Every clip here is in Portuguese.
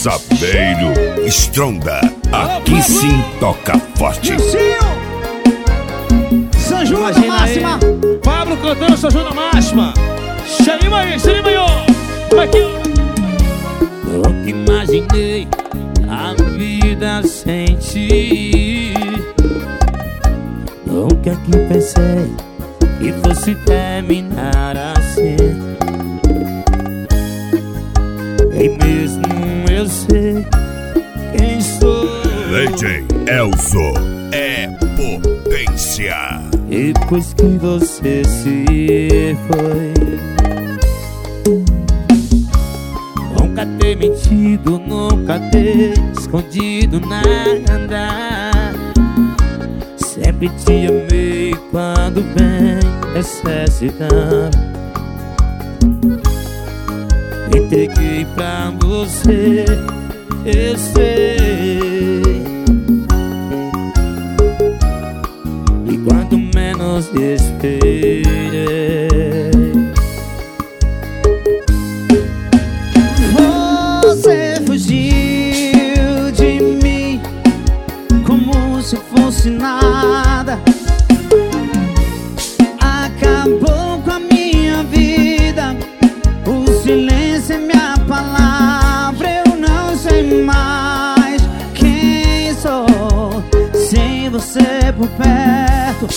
Sapeiro Stronda, aqui sim toca forte. Sanju na máxima. Pablo cantando Sanju na máxima. Xerima aí, ó. Aqui. Nunca imaginei a vida sem ti. Nunca que pensei que fosse terminar assim. E mesmo eu sei quem sou. DJ Elzo é potência. Depois que você se foi, nunca ter mentido, nunca ter escondido nada. Sempre te amei quando bem necessitava. Entreguei pra você, eu sei. E quando menos esperei, você fugiu de mim como se fosse nada. Acabou com a minha vida. O silêncio é minha palavra. Eu não sei mais quem sou sem você por perto.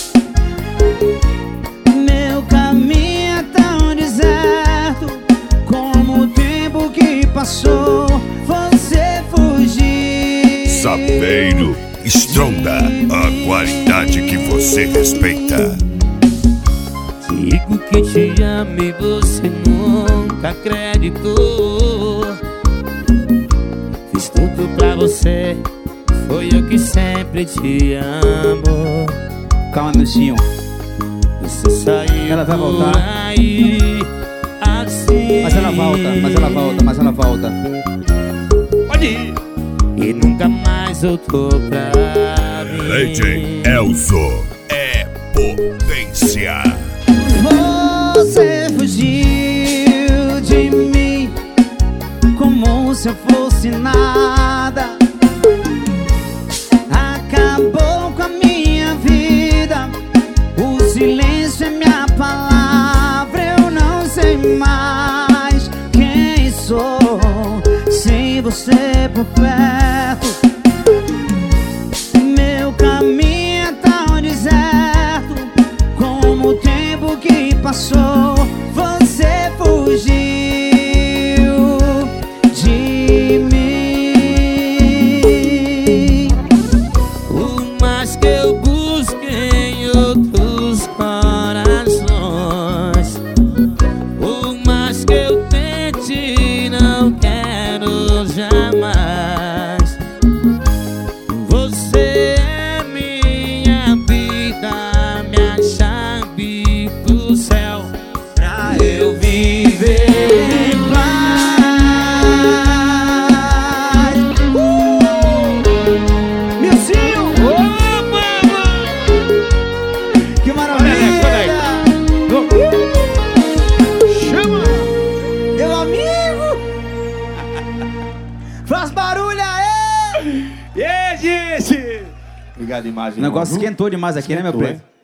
Meu caminho é tão deserto como o tempo que passou. Você fugiu. Sapeiro Stronda, a qualidade que você respeita. digo que te amo e você nunca acreditou. Fiz tudo pra você, foi eu que sempre te amo. Calma, meu senhor. Você saiu, ela vai voltar. Aí, assim. Mas ela volta, mas ela volta, mas ela volta. Pode ir. E nunca mais voltou pra mim. DJ Elzo é potência. Você fugiu de mim como se eu fosse nada. Acabou com a minha vida. O silêncio é minha palavra. Eu não sei mais quem sou sem você por perto. Meu caminho é tão deserto como o tempo que passou. Você fugiu de mim. Por mais que eu busque em outros corações, por mais que eu tente, não quero jamais. Você é minha vida, minha chave pro céu, pra eu viver em paz. Milcinho! Que maravilha! Chama! Meu amigo! Faz barulho aí! E aí, gente? Obrigado, imagem. O negócio esquentou demais aqui, né, meu preto?